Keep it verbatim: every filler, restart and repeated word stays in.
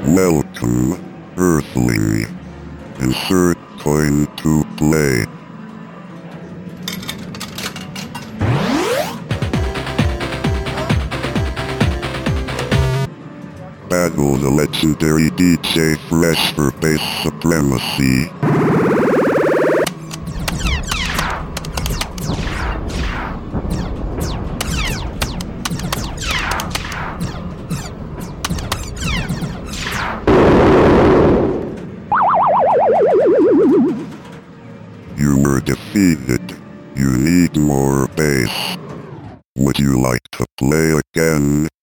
Welcome, Earthling. Insert coin to play. Battle the legendary D J Fresh for base supremacy. You were defeated. You need more bass. Would you like to play again?